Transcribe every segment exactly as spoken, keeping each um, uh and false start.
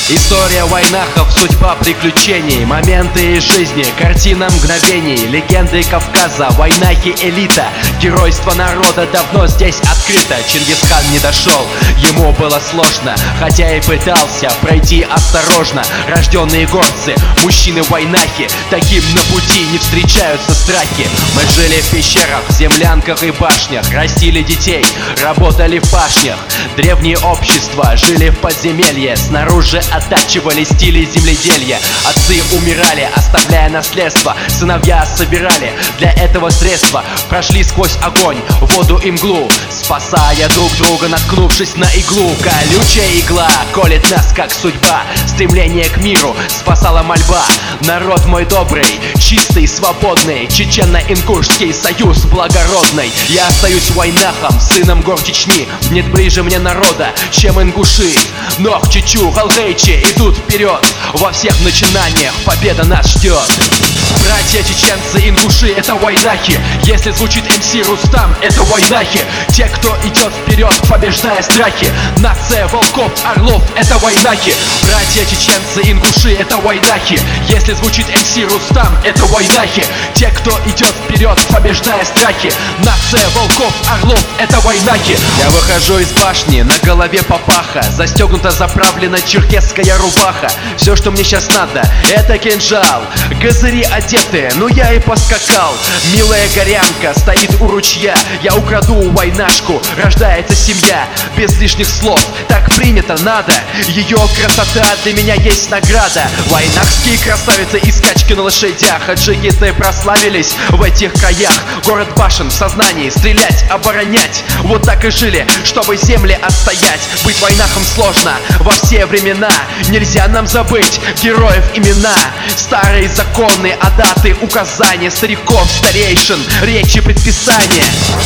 История войнахов, судьба приключений, моменты из жизни, картина мгновений, легенды Кавказа, войнахи элита, геройство народа давно здесь открыто. Чингисхан не дошел, ему было сложно, хотя и пытался пройти осторожно. Рожденные горцы, мужчины-войнахи, таким на пути не встречаются страхи. Мы жили в пещерах, землянках и башнях, растили детей, работали в пашнях. Древние общества жили в подземелье, снаружи оттачивали стили земледелья. Отцы умирали, оставляя наследство, сыновья собирали для этого средства. Прошли сквозь огонь, воду и мглу, спасая друг друга, наткнувшись на иглу. Колючая игла колет нас, как судьба, стремление к миру спасала мольба. Народ мой добрый, чистый, свободный, Чечено-Ингушский союз благородный. Я остаюсь войнахом, сыном гор Чечни, нет ближе мне народа, чем ингуши. Нох, Чечу, Халхейчи идут вперед, во всех начинаниях победа нас ждет. Братья чеченцы, ингуши — это войнахи. Если звучит эм си Рустам, это войнахи. Те, кто идет вперед, побеждая страхи. Нация волков, орлов — это войнахи. Братья чеченцы, ингуши — это войнахи. Если звучит эм си Рустам, это войнахи. Те, кто идет вперед, побеждая страхи. Нация волков, орлов — это войнахи. Я выхожу из башни, на голове папаха, застегнута, заправлена черкесская рубаха. Все, что мне сейчас надо, это кинжал. Козыри одеты, ну я и поскакал. Милая горянка стоит у ручья. Я украду войнашку, рождается семья. Без лишних слов, так принято, надо. Ее красота для меня есть награда. Войнахские красавицы и скачки на лошадях. Аджигиты прославились в этих краях. Город башен в сознании, стрелять, оборонять. Вот так и жили, чтобы земли отстоять. Быть войнахом сложно во все времена. Нельзя нам забыть героев имена. Старые законы, а даты, указания стариков, старейшин, речи, предписания.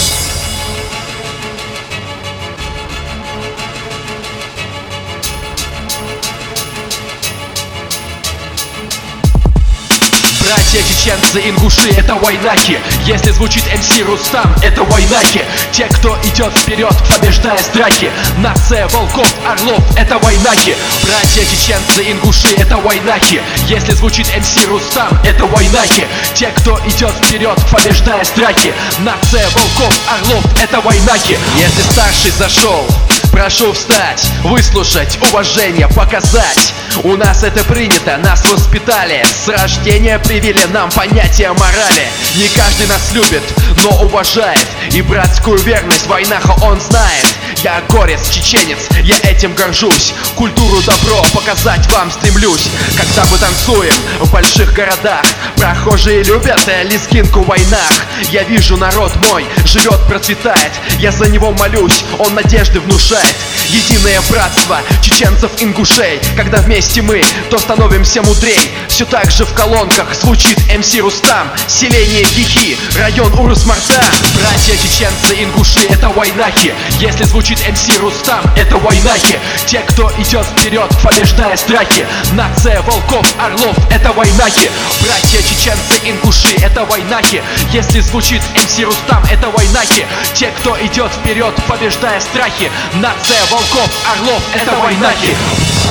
Братья чеченцы, ингуши — это войнахи. Если звучит эм си Рустам, это войнахи. Те, кто идет вперед, побеждая страхи. Нация волков, орлов — это войнахи. Братья чеченцы, ингуши — это войнахи. Если звучит эм си Рустам, это войнахи. Те, кто идет вперед, побеждая страхи. Нация волков, орлов — это войнахи. Если старший зашел, прошу встать, выслушать, уважение показать. У нас это принято, нас воспитали, с рождения привили нам понятие морали. Не каждый нас любит, но уважает, и братскую верность войнаха он знает. Я горец, чеченец, я этим горжусь. Культуру добро показать вам стремлюсь. Когда мы танцуем в больших городах, прохожие любят лезгинку в войнах. Я вижу, народ мой живет, процветает. Я за него молюсь, он надежды внушает. Единое братство чеченцев, ингушей. Когда вместе мы, то становимся мудрей. Все так же в колонках звучит эм си Рустам. Селение Гихи, район Урус-Мартан. Братья чеченцы, ингуши — это войнахи. Если звучит эм си Рустам, это войнахи. Те, кто идет вперед, побеждая страхи. Нация волков, орлов — это войнахи. Братья чеченцы, ингуши — это войнахи. Если звучит эм си Рустам, это войнахи. Те, кто идет вперед, побеждая страхи. Нация волков, орлов — это войнахи.